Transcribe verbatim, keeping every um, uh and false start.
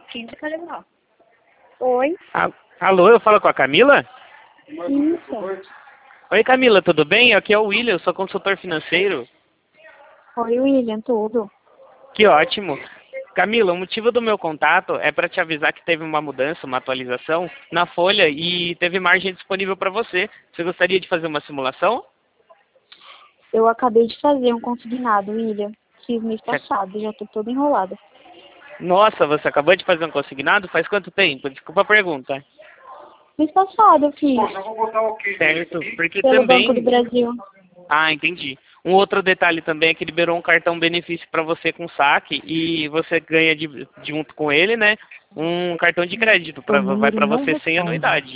Quem você quer levar? Oi. Ah, alô, eu falo com a Camila? Isso. Oi, Camila, tudo bem? Aqui é o William, eu sou consultor financeiro. Oi, William, tudo? Que ótimo. Camila, o motivo do meu contato é para te avisar que teve uma mudança, uma atualização na folha e teve margem disponível para você. Você gostaria de fazer uma simulação? Eu acabei de fazer um consignado, William. Fiz mês Você- passado, já tô toda enrolada. Nossa, você acabou de fazer um consignado? Faz quanto tempo? Desculpa a pergunta. Mês passado eu fiz. Certo, porque Pelo Banco do também... Brasil. Ah, entendi. Um outro detalhe também é que liberou um cartão benefício para você com saque e você ganha de, junto com ele, né, um cartão de crédito, pra, O vai número para não você sem responde. anuidade.